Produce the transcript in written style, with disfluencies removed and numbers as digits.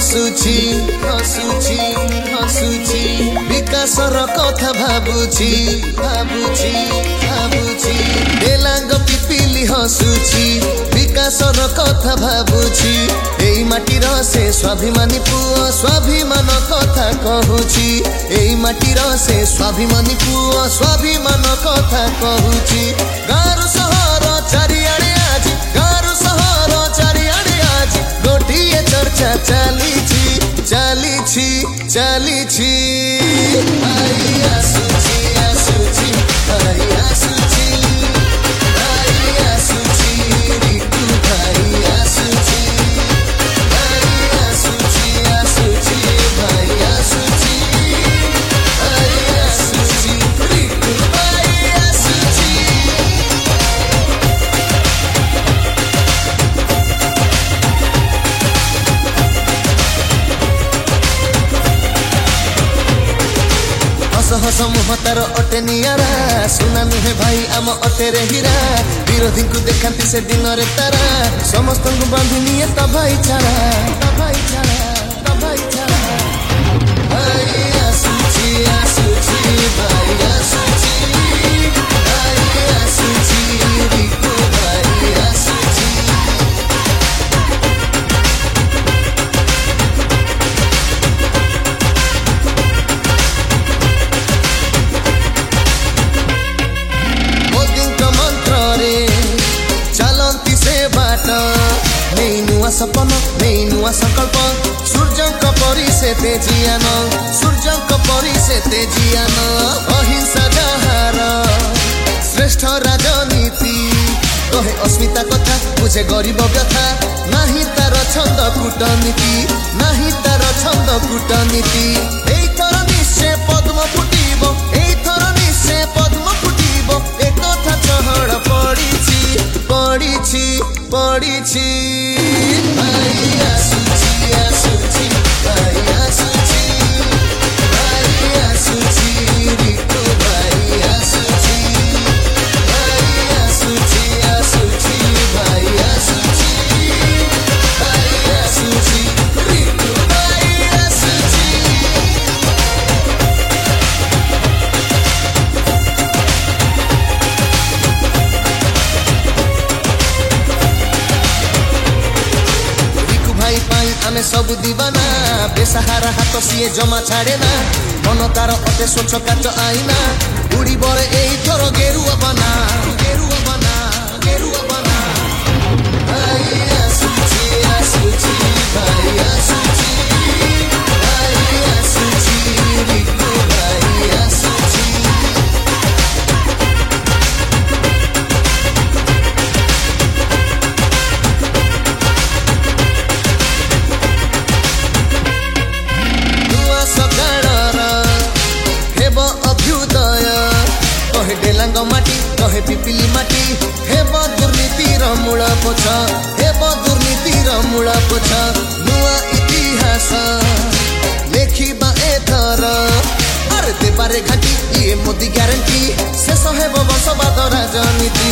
हसुची हसुची हसुची विकासर कथा भाबुची भाबुची भाबुची डेलांग पिपिली हसुची विकासर कथा भाबुची एई माटीर से स्वाभिमानी पुओ स्वाभिमान कथा कहूची एई माटीर से स्वाभिमानी पुओ स्वाभिमान कथा कहूची गारु सहर चारिआडे आज गारु सहर चारिआडे आज गोटिए चर्चा चालीची चालीची चालीची आई आसुची आसुची आई आसुची आई आसुची रितु भाई आसुची आई आसुची आसुची भाई आसुची आई आसुची रितु भाई आसुची हस हस मुहतार अटे नियारा सुना नुहे भाई आम अटेरे हीरा विरोधी को देखती से दिन रे तारा समस्त को बांधी निये ता भाईचारा ता भाईचारा ता भाईचारा आई आसुची आसुची भाई आसुची आई आसुची रितु भाई आसुची चलती से बाट नहीं नुआ सपन नहीं नुआ संकल्प सूर्यंक परी से तेजियान सूर्यंक परी से तेजियान अहिंसा जहार श्रेष्ठ राजनीति कहे अस्मिता कथा बुझे गरीब व्यथा नहीं तार छंद कूटनीति नहीं तार छंद कूटनीति एई थर निश्चय पद्म फुटिब एई थर निश्चय पद्म फुटिब एक कथा चहड़ पड़ीची पड़ीची पड़ीची आई आसुची आसुची आई आसुची आई आसुची रितु भाई आसुची आई आसुची आसुची भाई आसुची आई आसुची रितु भाई आसुची आमे सब दीवाना बेसहारा हाथ सीए जमा छाड़े ना मन तार अते स्वच्छ काच आईना उड़ी बरे एई थर गेरुआ बना गेरुआ बना गेरुआ बना आई आसुची आसुची भाई आसुची आई आसुची रितु भाई आसुची कहे डेलांग माटी कहे पिपिली माटी हेब दुर्नीतिर मूल पोछ हेब दुर्नीतिर मूल पोछ नुआ इतिहास लेखिबा एथर अरे देबारे घाटी ये मोदी ग्यारंटी शेष हेब बंशवाद राजनीति।